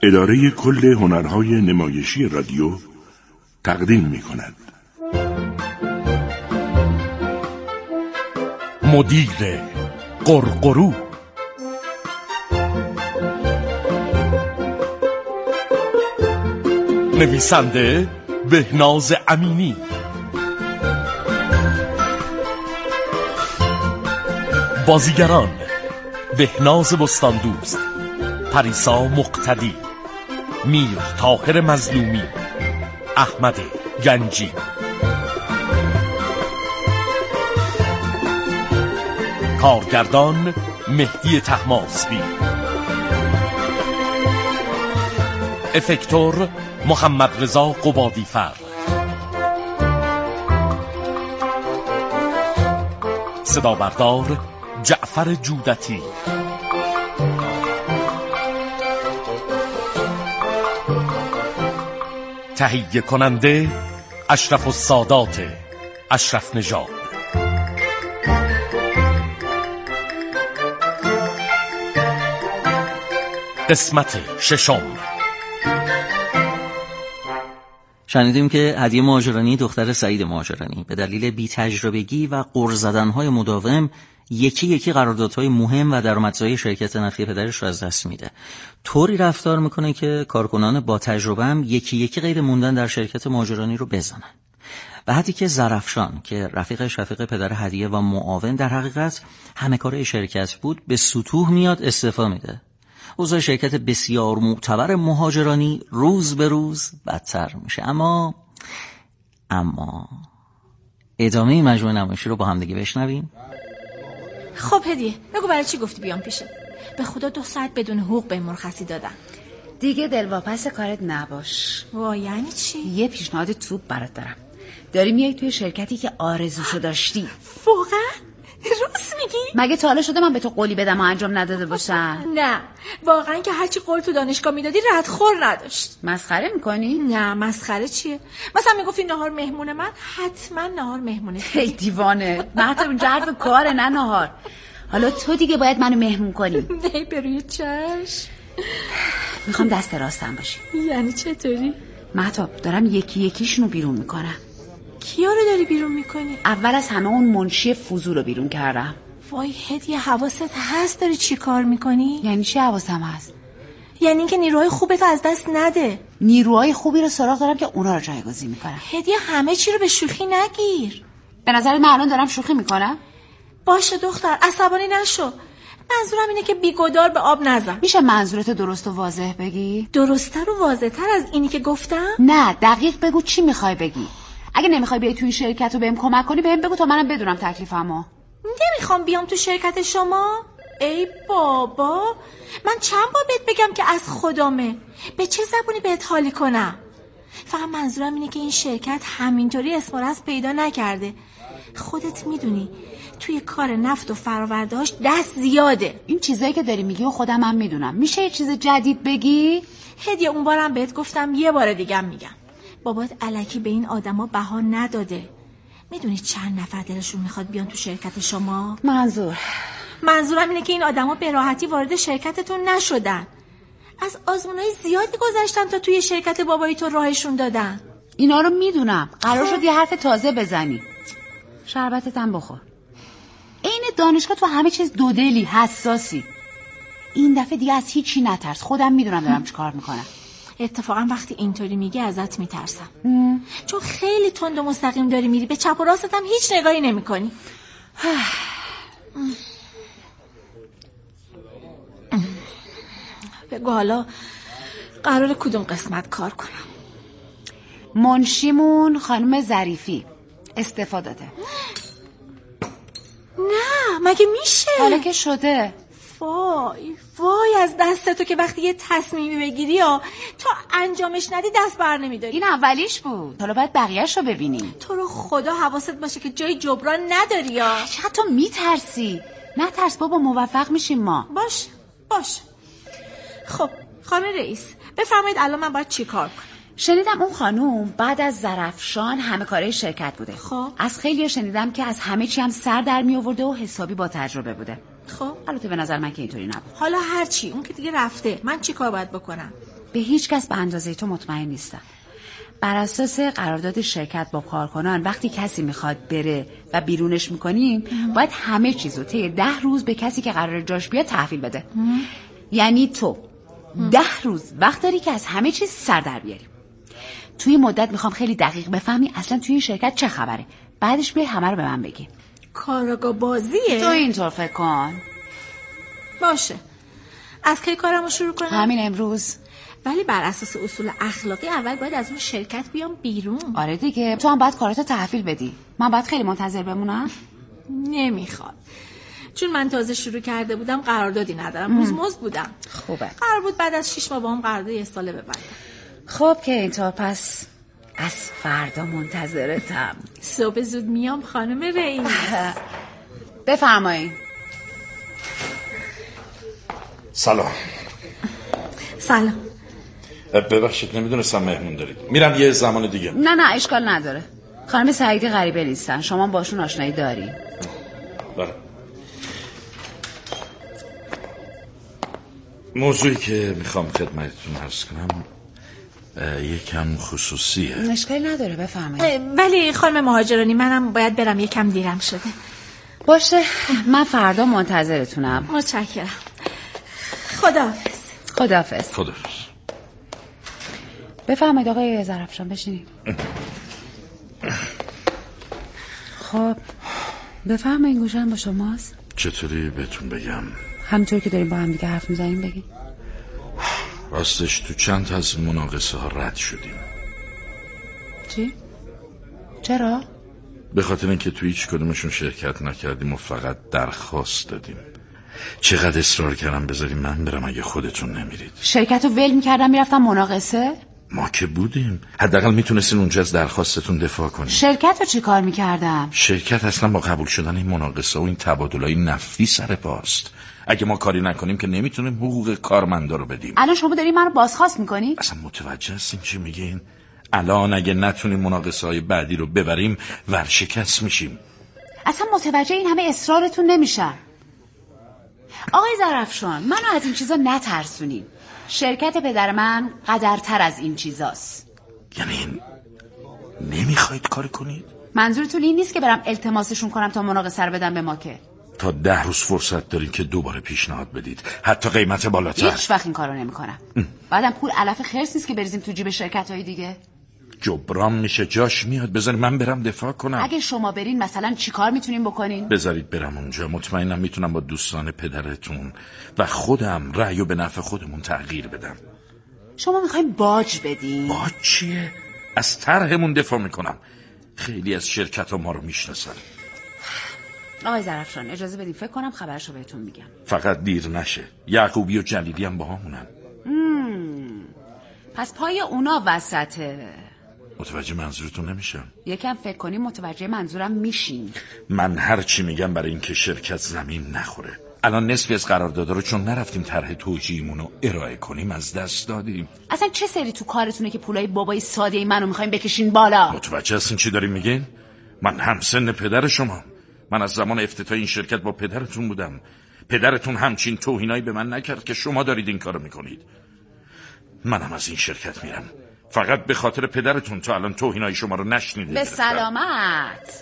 اداره کل هنرهای نمایشی رادیو تقدیم می‌کند. مدیر قرقرو، نویسنده بهناز امینی، بازیگران بهناز بستاندوست، پریسا مقتدی، میر طاهر مظلومی، احمد گنجی. کارگردان مهدی طهماسبی، افکتور محمد رضا قبادیفر، صدا بردار جعفر جودتی، تهیه کننده اشرف السادات اشرف نژاد. قسمت ششم. شنیدیم که هدیه مهاجرانی دختر سعید مهاجرانی به دلیل بی‌تجربگی و غر زدن‌های مداوم یکی یکی قراردادهای مهم و درآمدزایی شرکت نفتی پدرش رو از دست میده. طوری رفتار میکنه که کارکنان با تجربه هم یکی یکی غیر موندن در شرکت مهاجرانی رو بزنن. و حتی که زرافشان که رفیق شفیق پدر هدیه و معاون در حقیقت همه کاره شرکت بود، به سطوح میاد استعفا میده. اوضاع شرکت بسیار معتبر مهاجرانی روز به روز بدتر میشه. اما ادامه مجموعه نمایشی رو با هم دیگه بشنویم. خب هدیه، بگو برای چی گفتی بیام پیشت؟ به خدا 2 ساعت بدون حقوق به مرخصی دادن. دیگه دلواپس کارت نباش. وای یعنی چی؟ یه پیشنهاد توپ برات دارم. داری میای توی شرکتی که آرزوشو داشتی. واقعا؟ راست میگی؟ مگه تا حالا شده من به تو قولی بدم و انجام نداده باشم؟ نه واقعا که هرچی قول تو دانشگاه میدادی ردخور نداشت. مسخره میکنی؟ نه مسخره چیه؟ مثلا میگفتی نهار مهمون من، حتما نهار مهمونه. ای دیوانه، مهتاب اینجا حرف کاره نه نهار. حالا تو دیگه باید منو مهمون کنی. نه بروی چشم. میخوام دست راستم باشی. یعنی چطوری؟ مهتاب دارم یکی یکیشونو بیرون میکنم. کیا رو داری بیرون میکنی؟ اول از همه اون منشی فضول رو بیرون کردم. وای هدیه، حواست هست داری چی کار میکنی؟ یعنی چی حواسم هست؟ یعنی اینکه نیروهای خوبت از دست نده. نیروهای خوبی رو سراغ دارم که اونا رو جایگزین میکنم. هدیه همه چی رو به شوخی نگیر. به نظر من الان دارم شوخی میکنم؟ باشه دختر، عصبانی نشو. منظورم اینه که بیگدار به آب نزن. میشه منظورت درست و واضح بگی؟ درست‌تر و واضح‌تر از اینی که گفتم؟ نه دقیق بگو چی میخوای بگی. اگه نمیخوای بیای تو این شرکت رو بهم کمک کنی بهم بگو تا منم بدونم تکلیفمو. نمیخوام بیام تو شرکت شما. ای بابا، من چند بار بهت بگم که از خدامه. به چه زبونی بهت حالی کنم؟ فقط منظورم اینه که این شرکت همینطوری اسم و رسم پیدا نکرده. خودت میدونی توی کار نفت و فرآورده‌اش دست زیاده. این چیزایی که داری میگی و خودم هم میدونم. میشه یه چیز جدید بگی؟ هدیه اون بارم بهت گفتم، یه بار دیگه میگم. بابات الکی به این آدما بها نداده. میدونی چند نفر دلشون میخواد بیان تو شرکت شما؟ منظورم اینه که این آدما به راحتی وارد شرکتتون نشدن. از آزمونای زیادی گذشتن تا توی شرکت بابایی تو راهشون دادن. اینا رو میدونم. قرار شد یه حرف تازه بزنی. شربتت هم بخور. عین دانشگاه تو همه چیز دودلی، حساسی. این دفعه دیگه از هیچی نترس. خودم میدونم دارم چی کار میکنم. اتفاقا وقتی اینطوری میگی ازت میترسم. چون خیلی تند و مستقیم داری میری، به چپ و راستت هم هیچ نگاهی نمیکنی. بگو حالا قرار کدوم قسمت کار کنم؟ منشیمون خانم ظریفی استعفا داده. نه مگه میشه؟ حالا که شده. وای از دست تو که وقتی یه تصمیمی بگیری تا انجامش ندی دست بر نمیداری. این اولیش بود، حالا باید بقیه‌شو ببینیم. تو رو خدا حواست باشه که جای جبران نداری یا حتی میترسی. نه ترس بابا، موفق میشیم ما. باش. خب خانم رئیس بفرمایید الان من باید چی کار کنم؟ شنیدم اون خانوم بعد از زرافشان همه کاره شرکت بوده. خب از خیلی شنیدم که از همه چی هم سر در می آورده و حسابی با تجربه بوده. خب البته به نظر من که اینطوری نبود. حالا هر چی، اون که دیگه رفته، من چی کار باید بکنم؟ به هیچ کس به اندازه تو مطمئن نیستم. بر اساس قرارداد شرکت با کارکنان وقتی کسی میخواد بره و بیرونش میکنیم باید همه چیزو طی 10 روز به کسی که قرار جاش بیاد تحویل بده. یعنی تو 10 روز وقت داری که از همه چیز سر در بیاری. توی مدت میخوام خیلی دقیق بفهمی اصلا توی این شرکت چه خبره. بعدش بیای همه رو به من بگی. کاراگاه بازیه؟ تو اینطور فکر کن. باشه. از کی کارمو شروع کنم؟ همین امروز. ولی بر اساس اصول اخلاقی اول باید از اون شرکت بیام بیرون. آره دیگه، تو هم باید کاراتو تحویل بدی. من باید خیلی منتظر بمونم؟ نمیخواد. چون من تازه شروع کرده بودم قراردادی ندارم. مزمز بودم. خوبه. قرار بود بعد از 6 ماه با هم قرارداد 1 ساله ببندم. خب که اینطور پس از فردا منتظرتم. صبح زود میام خانم رئیس. بفرمایید. سلام. سلام. ببخشید نمیدونستم مهمون دارید. میرم یه زمان دیگه. نه اشکال نداره. خانم سعیدی غریبه نیستن. شما باشون آشنایی داری؟ بله. موضوعی که میخوام خدمتتون عرض کنم یکم خصوصیه. اشکالی نداره بفرمایید. ولی خانم مهاجرانی منم باید برم، یکم دیرم شده. باشه من فردا منتظرتونم. متشکرم. خداحافظ. خداحافظ. بفرمایید آقای ظرفشان بشینید. خب بفرمایید گوشم با شماست. چطوری بهتون بگم؟ همینطور که داریم با هم دیگه حرف میزنیم بگید. راستش تو چند تا از مناقصه ها رد شدیم. چی؟ چرا؟ به خاطر اینکه تو هیچ کدومشون شرکت نکردیم و فقط درخواست دادیم. چقدر اصرار کردم بذاریم من برم اگه خودتون نمیرید. شرکت رو ول میکردم میرفتم مناقصه؟ ما که بودیم، حداقل میتونستین اونجا از درخواستتون دفاع کنید. شرکت رو چی کار میکردم؟ شرکت اصلا با قبول شدن این مناقصه و این تبادلای نفتی سر پاست. اگه ما کاری نکنیم که نمیتونیم حقوق کارمندا رو بدیم. الان شما دارین منو بازخواست میکنی؟ اصلا متوجه هستین چی میگین؟ الان اگه نتونیم مناقصه های بعدی رو ببریم ورشکست میشیم. اصلا متوجه این همه اصرارتون نمیشم. آقای ظرفشان منو از این چیزا نترسونین. شرکت پدر من قدرتر از این چیزاست. یعنی نمیخواید کار کنید؟ منظورتون این نیست که برم التماسشون کنم تا مناقصه رو بدم به ما که؟ تا 10 روز فرصت دارین که دوباره پیشنهاد بدید، حتی قیمت بالاتر. هیچ وقت این کارو نمیکنم. بعدم پول علف خرس نیست که بریزیم تو جیب شرکت‌های دیگه. جبران میشه، جاش میاد. بذارید من برم دفاع کنم. اگه شما برین مثلا چی کار میتونین بکنین؟ بذارید برم اونجا. مطمئنم میتونم با دوستان پدرتون و خودم رأیو به نفع خودمون تغییر بدم. شما میخواین باج بدین؟ باج چیه؟ از طرحمون دفاع میکنم. خیلی از شرکت‌ها ما رو میشناسن. آقای ظرفشان اجازه بدین فکر کنم خبرشو بهتون میگم. فقط دیر نشه. یعقوبی و جلیلی هم با همونن. پس پای اونا وسطه. متوجه منظورتون نمیشم. یکم فکر کنیم متوجه منظورم میشین. من هر چی میگم برای اینکه شرکت زمین نخوره. الان نصفی از قراردادا رو چون نرفتیم طرح توجیهمون رو ارائه کنیم از دست دادیم. اصلا چه سری تو کارتونه که پولای بابای ساده منو میخواین بکشین بالا؟ متوجه هستین چی داریم میگین؟ من همسن پدر شما. من از زمان افتتاح این شرکت با پدرتون بودم. پدرتون همچین توهینایی به من نکرد که شما دارید این کارو میکنید. منم از این شرکت میرم فقط به خاطر پدرتون. تا الان توهینای شما رو نشنیده. به سلامت.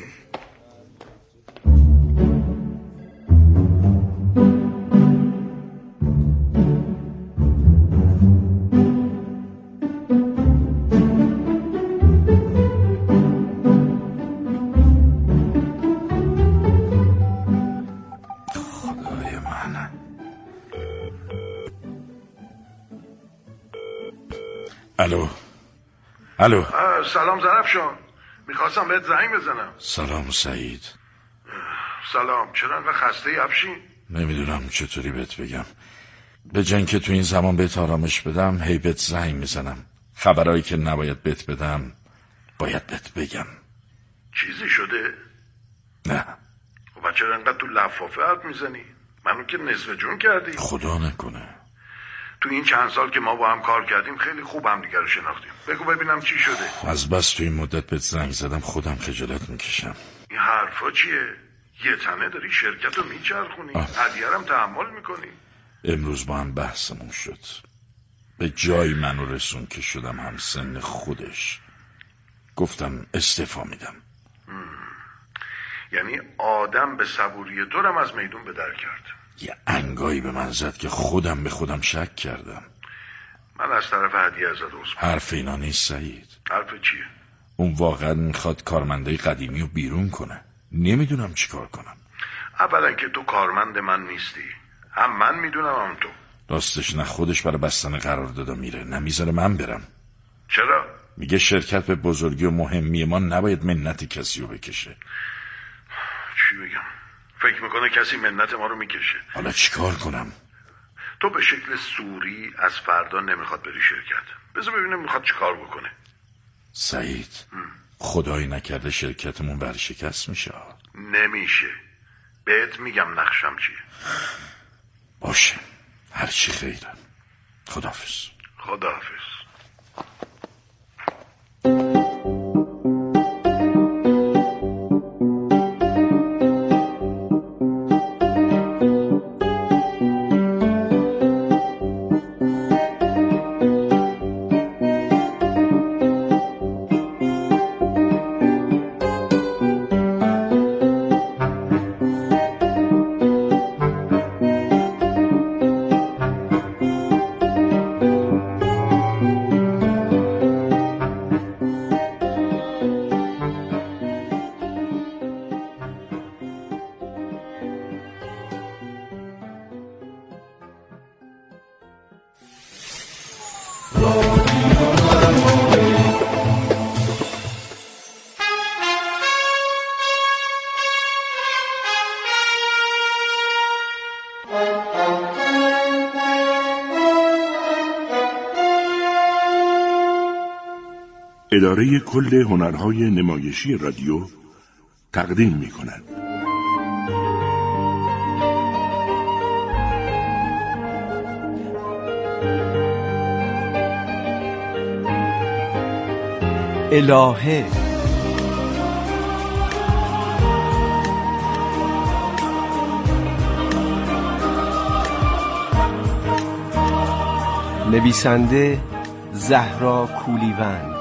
الو. سلام ظرفشان، میخواستم بهت زنگ بزنم. سلام سعید. سلام. چرا انقدر خسته ای افشین؟ نمیدونم چطوری بهت بگم. به جای اینکه تو این زمان بهت آرامش بدم هی بهت زنگ میزنم. خبرایی که نباید بهت بدم باید بهت بگم. چیزی شده؟ نه. خب چرا انقدر تو لفافه حرف میزنی؟ منو که نصف جون کردی. خدا نکنه. تو این چند سال که ما با هم کار کردیم خیلی خوب هم دیگر رو شناختیم. بگو ببینم چی شده. از بس تو این مدت بهت زنگ زدم خودم خجالت میکشم. این حرفا چیه؟ یه تنه داری شرکت رو میچرخونی، هدیه‌ام تحمل میکنی. امروز با هم بحثمون شد. به جای منو رسون که شدم هم سن خودش. گفتم استعفا میدم. یعنی آدم به صبوری دورم از میدون به در کرد. یه انگایی به من زد که خودم به خودم شک کردم. من از طرف هدیه ازت عذر. حرف اینا نیست سعید. حرف چیه؟ اون واقعا میخواد کارمنده قدیمی رو بیرون کنه. نمیدونم چیکار کنم. اولا که تو کارمند من نیستی، هم من میدونم هم تو. راستش نه خودش برای بستن قرارداد میره، نه میذاره من برم. چرا؟ میگه شرکت به بزرگی و مهمی ما نباید منت کسی رو بکشه. چی بگم؟ فکر میکنه کسی منت ما رو میکشه. حالا چیکار کنم؟ تو به شکل سوری از فردا نمیخواد بری شرکت. بذار ببینم میخواد چیکار بکنه. سعید خدایی نکرده شرکتمون ورشکست میشه. نمیشه. بهت میگم نقشم چیه. باشه هرچی خیره. خداحافظ. خداحافظ. اداره کل هنرهای نمایشی رادیو تقدیم می‌کند. الهه. نویسنده زهرا کولیوند.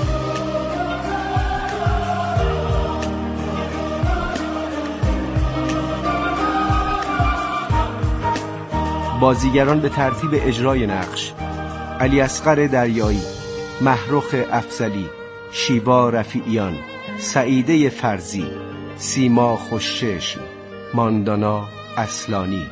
بازیگران به ترتیب اجرای نقش: علی اصغر دریایی، محروخ افضلی، شیوا رفیعیان، سعیده فرزی، سیما خوشچشم، ماندانا اصلانی.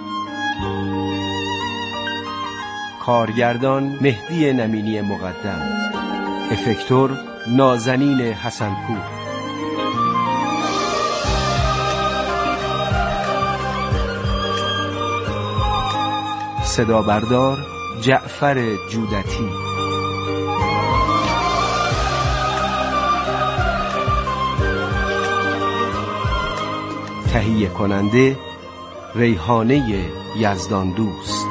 کارگردان مهدی نمینی مقدم. افکتور نازنین حسنپور. صدا بردار جعفر جودتی. تهیه کننده ریحانه یزدان دوست.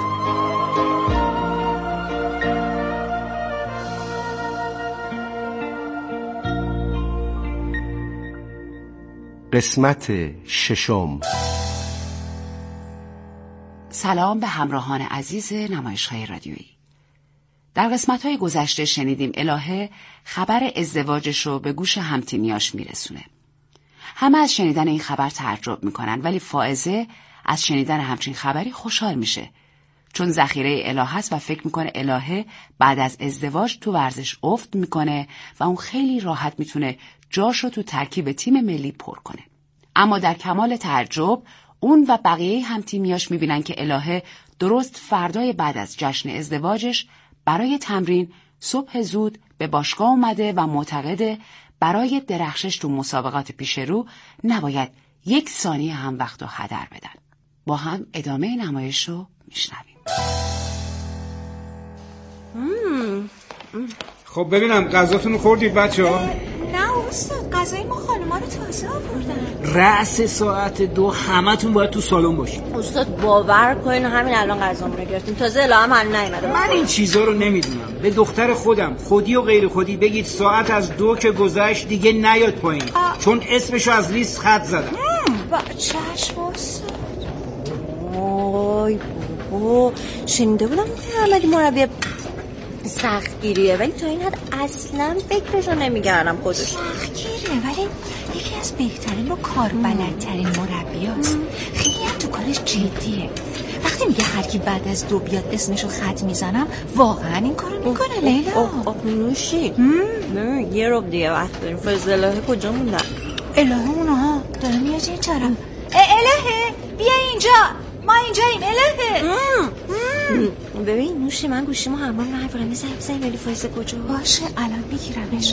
قسمت ششم. سلام به همراهان عزیز نمایش‌های رادیویی. در قسمت‌های گذشته شنیدیم الهه خبر ازدواجش رو به گوش همتیمیاش میرسونه. همه از شنیدن این خبر تعجب میکنن، ولی فائزه از شنیدن همچین خبری خوشحال میشه، چون ذخیره الهه است و فکر میکنه الهه بعد از ازدواج تو ورزش افت میکنه و اون خیلی راحت میتونه جاشو تو ترکیب تیم ملی پر کنه. اما در کمال تعجب اون و بقیه همتیمیاش میبینن که الهه درست فردای بعد از جشن ازدواجش برای تمرین صبح زود به باشگاه اومده و معتقده برای درخشش تو مسابقات پیش رو نباید 1 ثانیه هم وقت رو هدر بدن. با هم ادامه نمایش رو میشنویم. خب ببینم غذاتون رو خوردید بچه‌ها؟ نه استاد، غذای ما خانم‌ها رو تازه آوردن. رأس ساعت 2 همتون باید تو سالن باشید. استاد باور کنین همین الان غذامون رو گرفتیم، تازه الهام هم نیومده. من این چیزا رو نمیدونم. به دختر خودم خودی و غیر خودی بگید ساعت از 2 که گذشت دیگه نیاد پایین، چون اسمشو از لیست خط زدم. با چشم استاد. وای بابا، شنیده بودم که احمدی مربی سختگیریه، ولی تا این حد اصلا فکرشو نمیکردم خودش. سختگیریه ولی یکی از بهترین و کاربلدترین مربیاست. خیلی هم تو کارش جدیه. وقتی میگه هر کی بعد از 2 بیاد اسمشو خط میزنم، واقعا این کارو میکنه لیلا. نوشی یه رو دیگه وقت داریم. فضل کجا موندن؟ الهه اونها داره میاد این طرف. الهه بیا اینجا، ما اینجاییم. الهه ببین نوشی، من گوشیمو همون نهیورم. میزنیم ولی فایزه کجا؟ باشه الان میگیرمش.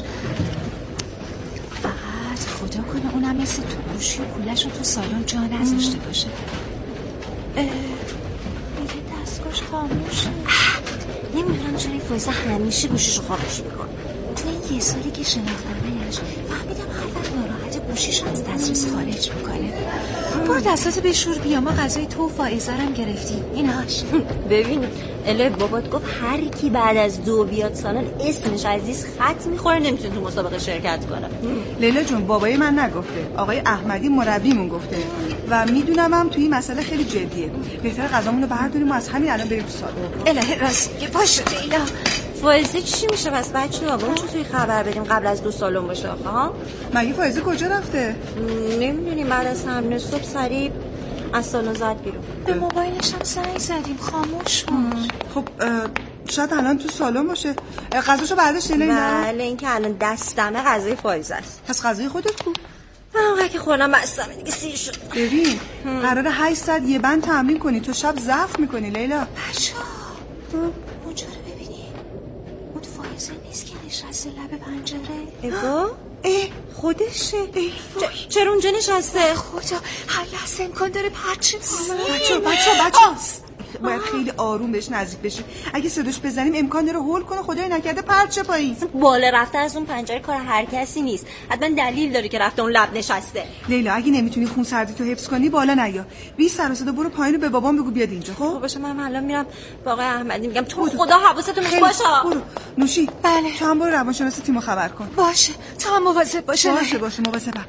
فقط خدا کنه اونم مثل تو گوشی و کولشو تو سالن جا نذاشته باشه. میگه دستگاهش خاموشه. نمیدونم چرا این فایزه همیشه گوشیشو خاموش میکنه. تو این یه سالی که شناختمش فهمیدم هر وقت ناراحت گوشیش از دسترس خارج میکنه. برو دستاتو بشور بیا، ما غذای تو و فائزه رو گرفتیم. اینهاش. ببین الهه بابات گفت هر کی بعد از 2 بیاد سالن اسمش عزیز خط میخوره نمیتونه تو مسابقه شرکت کنه. لیلا جون بابای من نگفته، آقای احمدی مربیمون گفته و میدونم هم توی این مسئله خیلی جدیه. بهتره غذامون رو برداریم و از همین الان بریم تو سالن. الهه راست که باشه لیلا. فائزه چی میشه بس بچه‌ها؟ بریم توی خبر بدیم قبل از 2 سالن باشه. ها مگه فائزه کجا رفته؟ نمیدونیم. بعد از تمرین صبح سریع از سالن زد بیرون. به موبایلش هم زنگ زدیم خاموش بود. خب شاید الان تو سالن باشه. غذاشو برداشت لیلا؟ بله این که الان دستمه غذای فائزه است. پس غذای خودت کو؟ من که خوردم بستمه دیگه سیر شد. ببین قراره 8 ساعت یه بند تمرین کنی، تو شب ضعف میکنی لیلا. بچه‌ها اونجا رو ببینی، اون فائزه نیست که نشسته لب پنجره؟ اگه خودشه. چرا اونجا نشسته؟ خدا هر لحظه امکان داره پرچه بچه باید خیلی آروم بهش نزدیک بشی. اگه صداش بزنیم امکان داره هول کنه، خدای نکرده پرچه پایین. بالا رفته از اون پنجره کار هر کسی نیست. حتما دلیل داره که رفته اون لب نشسته. لیلا اگه نمیتونی خون سردی تو حفظ کنی بالا نیا، بی سر و صدا برو پایین به بابام بگو بیاد اینجا. خب باشه من الان میرم با آقای احمدی میگم تو خدا حواستون باشه. برو نوشی. بله تو هم برو روانشناس تیمو خبر کن. باشه تو هم مواظب باشه. باشه مواظبم.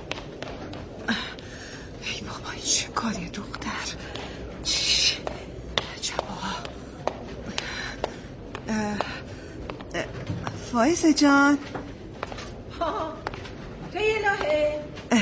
ای بابا این چه کاریه دختر. فائزه جان. تو الهه.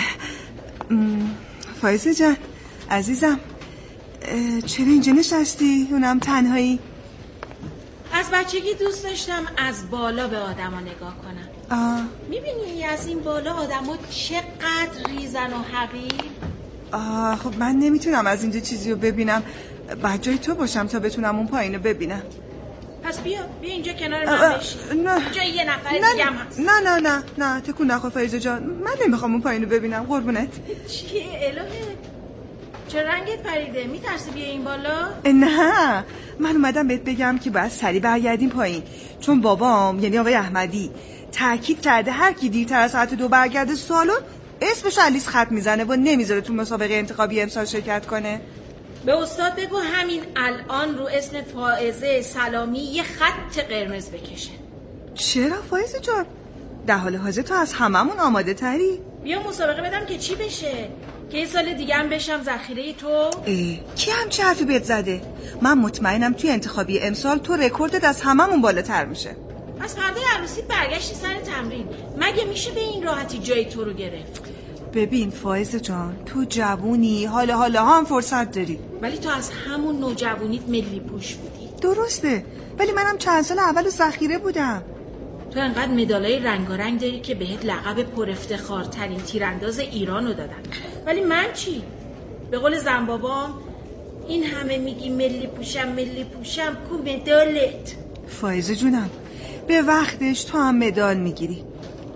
فائزه جان عزیزم چرا اینجا نشستی؟ اونم تنهایی؟ از بچگی دوست داشتم از بالا به آدما نگاه کنم. میبینی از این بالا آدما چقدر ریزن و حقیر. خب من نمیتونم از اینجا چیزی رو ببینم، بعد جای تو باشم تا بتونم اون پایین رو ببینم. پس بیا اینجا کنار من بشی. اینجا یه نفر دیگه هم هست. نه تکون نخور فایزه جان، من نمیخوام اون پایین رو ببینم قربونت. چیه الهه؟ چه رنگت پریده؟ میترسی بیا این بالا؟ نه من اومدم بهت بگم که باید سریع برگردیم پایین، چون بابام یعنی آقای احمدی تاکید کرده هر کی دیرتر از ساعت 2 برگرده سالن اسمش لیست خط میزنه و نمیذاره تو مسابقه انتخابی امسال شرکت کنه. به استاد بگو همین الان رو اسم فائزه سلامی یه خط قرمز بکشه. چرا فائزه جان؟ در حال حاضر تو از هممون آماده تری؟ بیا مسابقه بدم که چی بشه؟ که این سال دیگه هم بشم ذخیره تو؟ کی همچه حرفی بهت زده؟ من مطمئنم توی انتخابی امسال تو رکوردت از هممون بالاتر میشه. از فردا عروسی برگشتی سر تمرین، مگه میشه به این راحتی جای تو رو گرفت؟ ببین فائزه جان تو جوونی، حالا هم فرصت داری. ولی تو از همون نوجوانیت ملی پوش بودی. درسته، ولی منم چند سال اول ذخیره بودم. تو انقدر مدالای رنگارنگ داری که بهت لقب پر افتخارترین تیرانداز ایرانو دادن. ولی من چی؟ به قول زن بابام این همه میگی ملی پوشم کو مدالت؟ فائزه جونم به وقتش تو هم مدال میگیری.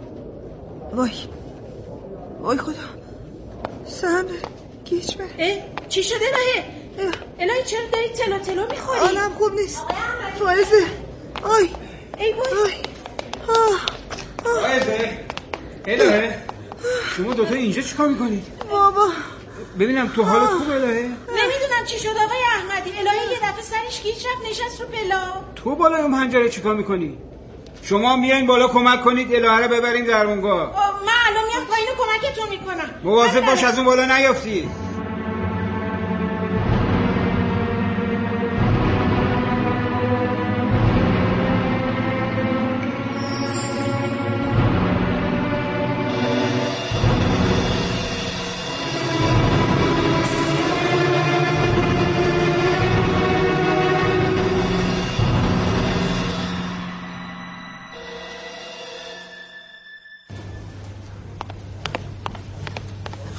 وای خدا سهم گیج بره. چی شده الهی چرا داری تلو میخوری؟ حالم خوب نیست فائزه. ای وای فائزه الهه شما دوتا اینجا چیکار میکنید؟ بابا ببینم تو حالت خوبه الهه؟ نمیدونم چی شد آقای احمدی. الهه یه دفعه سرش گیج رفت نشست رو پلا. تو بالای اون پنجره چیکار میکنی؟ شما میایین بالا کمک کنید الهه رو ببریم درمونگاه. من الان میام پایین کمکتون میکنم. مواظب باش از اون بالا نیافتی.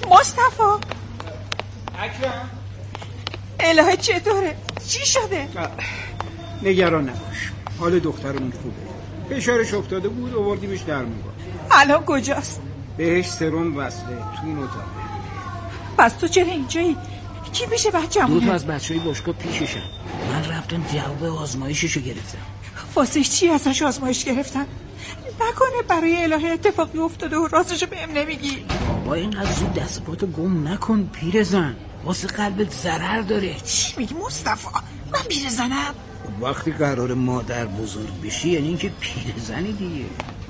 مصطفی اکرم الهه چطوره؟ چی شده؟ نگران نباش، حال دخترمون خوبه. فشارش افتاده بود، آوردیمش درمونگاه. الان کجاست؟ بهش سرم وصله تو اون اتاقه. پس تو چرا اینجایی؟ کی پیش بچه‌مونه؟ 2 از بچهای باشگاه پیششن. من رفتم جواب آزمایششو گرفتم. واسه چی ازش آزمایش گرفتن؟ نکنه برای الهه اتفاقی افتاده و راستشو بهم نمیگی؟ بابا اینقدر زود دست پاتو گم نکن پیرزن، واسه قلبت ضرر داره. چی میگی مصطفی؟ من پیرزنم؟ وقتی قرار مادر بزرگ بشی یعنی اینکه پیرزنی دیگه.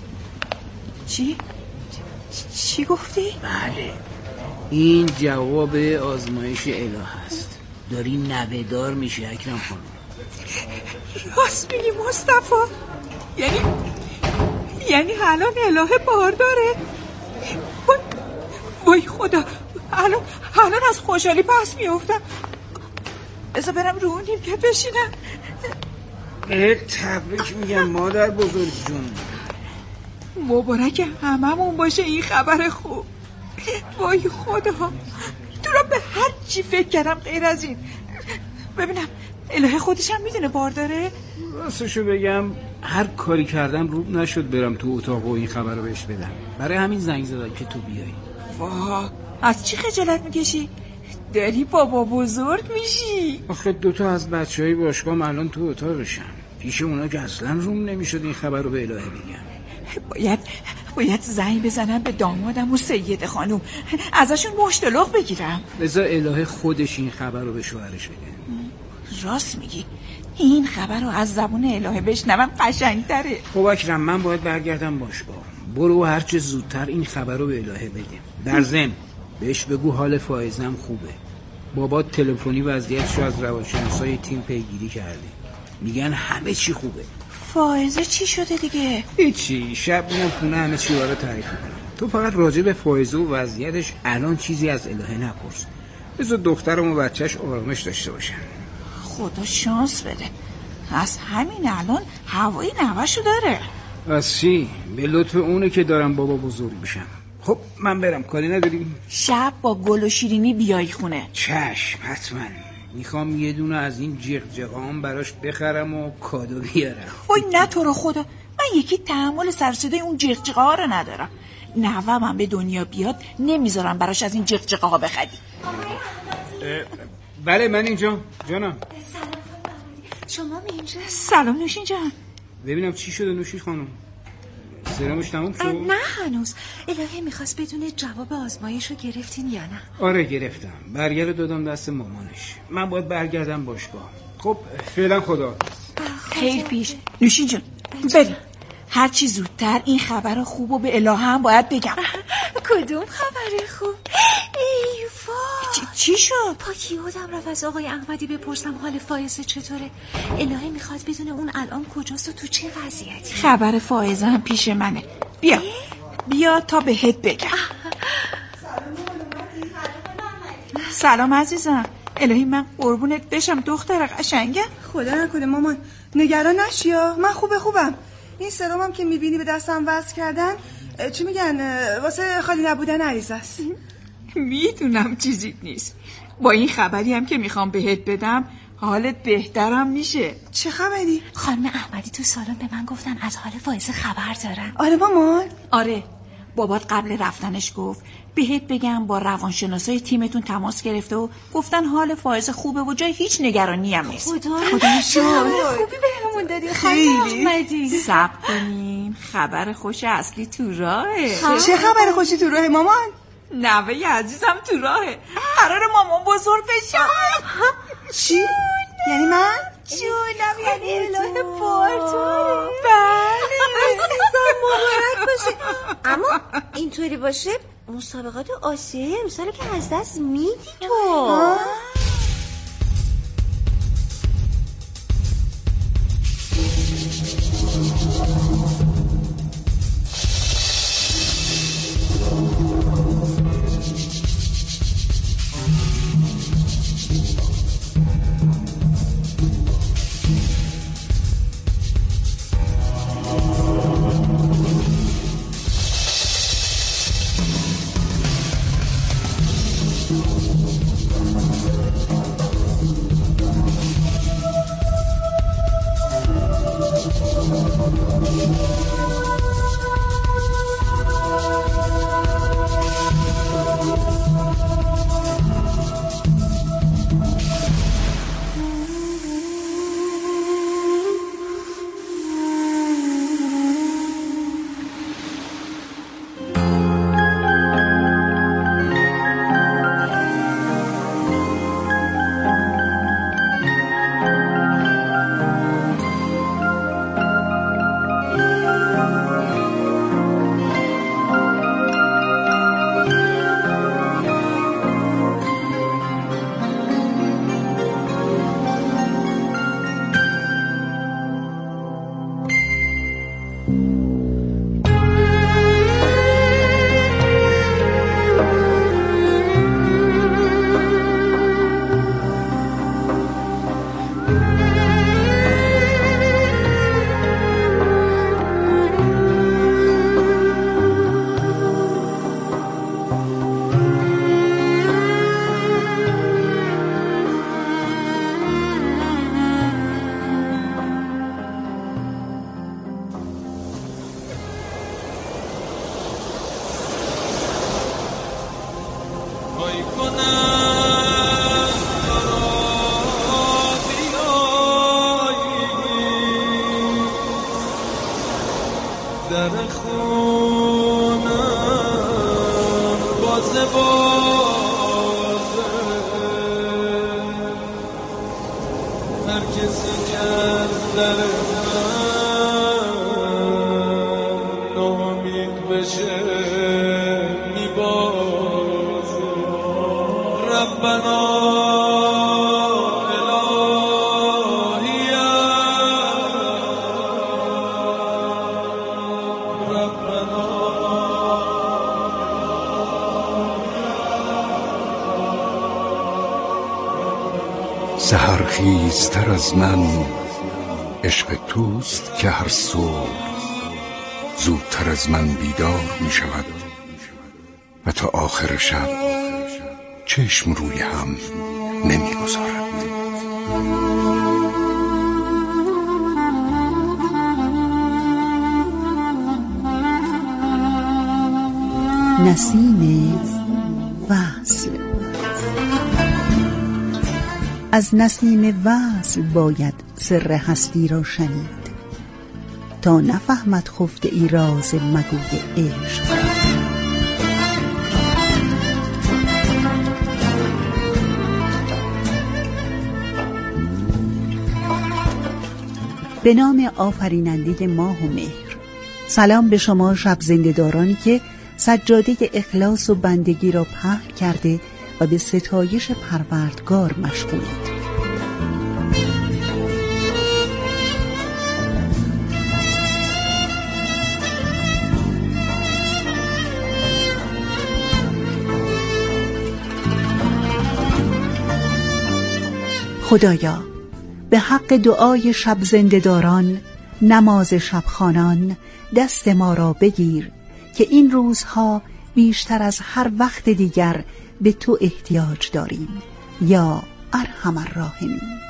چی گفتی؟ بله، این جواب آزمایش الهه هست. داری نوه‌دار میشی اکرم خانم. راست میگی مصطفی؟ یعنی الان الهه بارداره؟ وای خدا، الان از خوشحالی پس میافتم. بذار برم رو اون نیمکت بشینم. تبریک میگم مادر بزرگ جون. مبارک هممون باشه این خبر خوب. وای خدا، تو را به هر چی فکر کردم غیر از این. ببینم الهه خودش هم میدونه بارداره؟ راستشو بگم هر کاری کردم روب نشد برم تو اتاق و این خبر رو بهش بدم. برای همین زنگ زدم که تو بیایی. واه، از چی خجالت میکشی؟ داری بابا بزرگ میشی. آخه 2 از بچهای باشگاه الان تو اتاقشن. پیش اونا که اصلا روم نمیشد این خبر رو به الهه بگم. باید زنگ بزنم به دامادم و سید خانوم، ازشون مشتلق بگیرم. بذار الهه خودش این خبر رو به شوهرش بگه. راست میگی، این خبر رو از زبون الهه بشنوم قشنگتره. خب اکرم من باید برگردم باشگاه. برو هرچه زودتر این خبر رو به الهه بگه. در ضمن بهش بگو حال فائزم خوبه. بابا تلفنی وضعیتشو از روانشناسای تیم پیگیری کرده، میگن همه چی خوبه. فائزه چی شده دیگه؟ هیچی، شب میام خونه همه چی رو تعریف میکنم. تو فقط راجع به فائزه و وضعیتش الان چیزی از الهه نپرس. بذار دخترم و بچهش آرامش داشته باشن. خدا شانس بده، از همین الان هوای نوشو داره. از چی؟ به لطف اونه که دارم بابا بزرگ بشم. خب من برم، کاری نداریم؟ شب با گل و شیرینی بیای خونه. چشم حتما. میخوام یه دونه از این جغجغام براش بخرم و کادو بیارم. وای نه تو رو خدا، من یکی تحمل سر صدای اون جغجغه ها رو ندارم. نوه‌م به دنیا بیاد نمیذارم براش از این جغجغه ها بخری. بله من اینجا جانم. شما اینجا؟ سلام نوشین جان. ببینم چی شده نوشین خانم؟ سرمش تموم شد؟ نه هنوز. الهه میخواست بدونه جواب آزمایش رو گرفتین یا نه. آره گرفتم، برگه رو دادم دست مامانش. من باید برگردم باشگاه. خب فعلا خدا. خیر پیش نوشین جان، بریم. هر چی زودتر این خبر خوبو به الهه هم باید بگم. کدوم خبر خوب؟ ای وای، چی شد؟ پاکی یادم رفت از آقای احمدی بپرسم حال فائزه چطوره. الهه میخواد بدونه اون الان کجاست و تو چه وضعیتی. خبر فائزه هم پیش منه. بیا تا بهت بگم. سلام عزیزم. الهی من قربونت بشم دختر قشنگم. خدا نکنه مامان نگران نشی. من خوبم. این سرمم که میبینی به دستم وصل کردن چی میگن، واسه خالی نبودن عریض است. میدونم چیزی نیست. با این خبری هم که میخوام بهت بدم حالت بهترم میشه. چه خبری؟ خانم احمدی تو سالن به من گفتن از حال فائزه خبر دارن. آره مامان؟ آره، بابات قبل رفتنش گفت بهت بگم با روانشناسای تیمتون تماس گرفته و گفتن حال فائزه خوبه و جای هیچ نگرانی هم نیست. خدا شکر. خوبی بهمون دادی خانم احمدی. صبر کنین، خبر خوش اصلی تو راهه. چه خبر خوشی تو راه مامان؟ نوه عزیزم تو راهه، قرار مامان بزرگ بشم. چی؟ یعنی من؟ جونم یعنی الهه بارداره. بله عزیزم مبارک باشه. اما اینطوری باشه مسابقات آسیایی امسال که از دست میدی تو. چه میبازه ربنا سحرخیزتر از من عشق توست که هر صبح زودتر از من بیدار می شود و تا آخر شب چشم روی هم نمی گذارد. نسیم وصل. از نسیم وصل باید سر هستی را شنید تا نفهمد خفته ای راز مگوی عشق. به نام آفریننده ماه و مهر. سلام به شما شب زنده‌دارانی که سجاده اخلاص و بندگی را پهن کرده و به ستایش پروردگار مشغولید. خدایا به حق دعای شب زنده‌داران، نماز شبخوانان دست ما را بگیر که این روزها بیشتر از هر وقت دیگر به تو احتیاج داریم یا ارحم الراحمین.